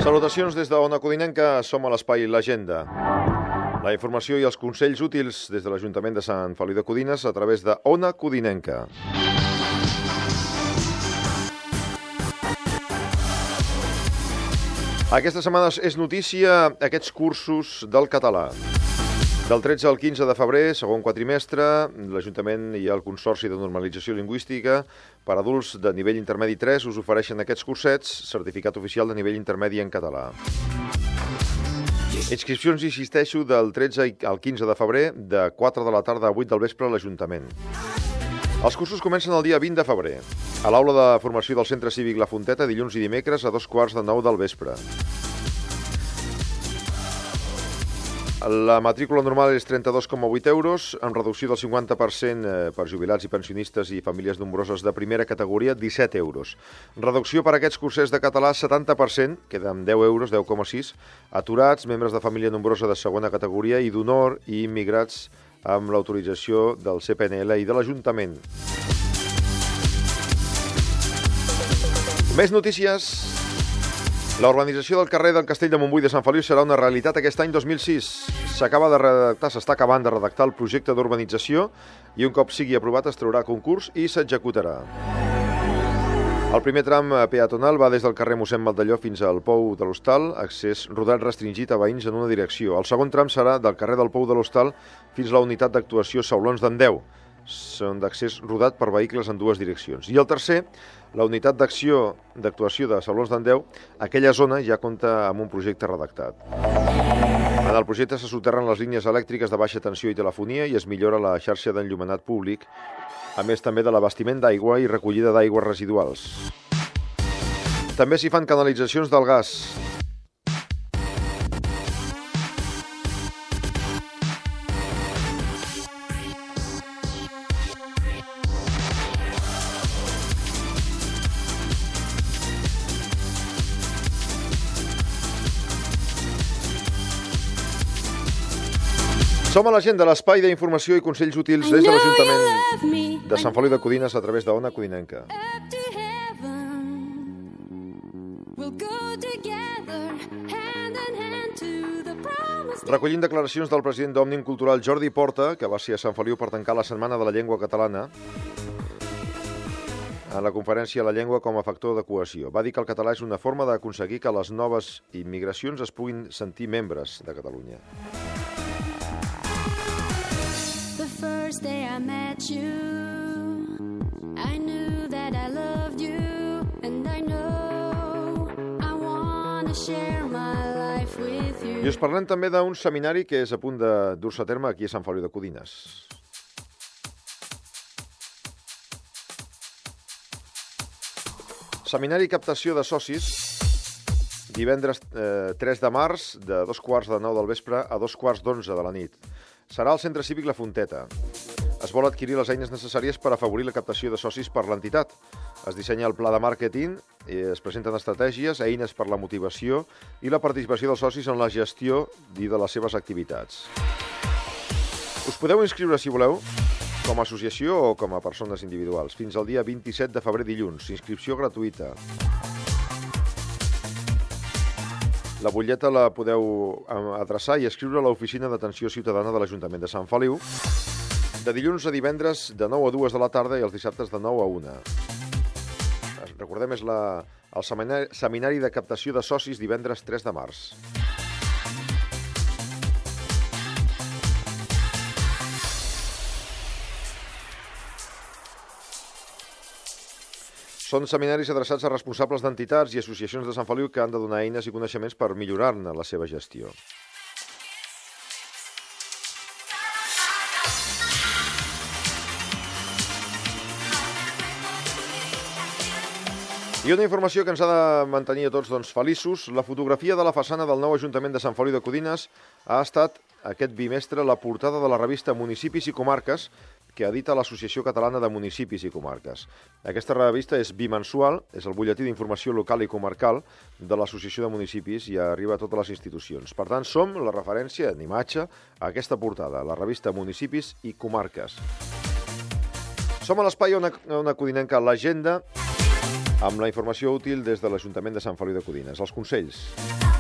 Salutacions des d'Ona Codinenca, som a l'espai L'Agenda. La informació i els consells útils des de l'Ajuntament de Sant Feliu de Codines a través de Ona Codinenca. Aquesta setmana és notícia aquests cursos del català. Del 13 al 15 de febrer, segon quatrimestre, l'Ajuntament i el Consorci de Normalització Lingüística per adults de nivell intermedi 3 us ofereixen aquests cursets, certificat oficial de nivell intermedi en català. Inscripcions, insisteixo, del 13 al 15 de febrer, de 4 de la tarda a 8 del vespre a l'Ajuntament. Els cursos comencen el dia 20 de febrer, a l'aula de formació del Centre Cívic La Fonteta, dilluns i dimecres a 2:45 del vespre. La matrícula normal és 32,8 euros, amb reducció del 50% per jubilats i pensionistes i famílies nombroses de primera categoria, 17 euros. Reducció per a aquests cursers de català, 70%, queda amb 10 euros, 10,6, aturats, membres de família nombrosa de segona categoria i d'honor i immigrats amb l'autorització del CPNL i de l'Ajuntament. Més notícies. La urbanització del carrer del Castell de Montbui de Sant Feliu serà una realitat aquest any 2006. S'està acabant de redactar el projecte d'urbanització i un cop sigui aprovat es traurà a concurs i s'executarà. El primer tram peatonal va des del carrer Mossèn Maldelló fins al Pou de l'Hostal, accés rodat restringit a veïns en una direcció. El segon tram serà del carrer del Pou de l'Hostal fins a la unitat d'actuació Saulons d'en Deu. Són d'accés rodat per vehicles en dues direccions. I el tercer, la unitat d'actuació de Saulons d'en Deu, aquella zona ja compta amb un projecte redactat. En el projecte se soterren les línies elèctriques de baixa tensió i telefonia i es millora la xarxa d'enllumenat públic, a més també de l'abastiment d'aigua i recollida d'aigües residuals. També s'hi fan canalitzacions del gas. Som a l'Agenda, l'espai d'informació i consells útils des de l'Ajuntament de Sant Feliu de Codines a través d'Ona Codinenca. Recollint declaracions del president d'Òmnium Cultural Jordi Porta, que va ser a Sant Feliu per tancar la Setmana de la Llengua Catalana, a la conferència La llengua com a factor de cohesió. Va dir que el català és una forma d'aconseguir que les noves immigracions es puguin sentir membres de Catalunya. Day I met you, I knew that I loved you, and I know I want to share my life with you. I us parlem també d'un seminari que és a punt de dur-se a terme aquí a Sant Feliu de Codines. Seminari i captació de socis, divendres 3 de març, de 2:15 del vespre a 2:15 de la nit. Serà al Centre Cívic La Fonteta. Es vol adquirir les eines necessàries per afavorir la captació de socis per l'entitat. Es dissenya el pla de màrqueting, es presenten estratègies, eines per la motivació i la participació dels socis en la gestió i de les seves activitats. Us podeu inscriure, si voleu, com a associació o com a persones individuals, fins al dia 27 de febrer dilluns. Inscripció gratuïta. La butlleta la podeu adreçar i escriure a l'Oficina d'Atenció Ciutadana de l'Ajuntament de Sant Feliu, de dilluns a divendres de 9 a 2 de la tarda i els dissabtes de 9 a 1. Recordem, és el seminari de captació de socis divendres 3 de març. Són seminaris adreçats a responsables d'entitats i associacions de Sant Feliu que han de donar eines i coneixements per millorar-ne la seva gestió. I una informació que ens ha de mantenir a tots feliços. La fotografia de la façana del nou Ajuntament de Sant Feliu de Codines ha estat aquest bimestre la portada de la revista Municipis i Comarques, que edita l'Associació Catalana de Municipis i Comarques. Aquesta revista és bimensual, és el butlletí d'informació local i comarcal de l'Associació de Municipis i arriba a totes les institucions. Per tant, som la referència en imatge a aquesta portada, la revista Municipis i Comarques. Som a l'espai Ona Codinenca, l'Agenda, Amb la informació útil des de l'Ajuntament de Sant Feliu de Codines. Els consells.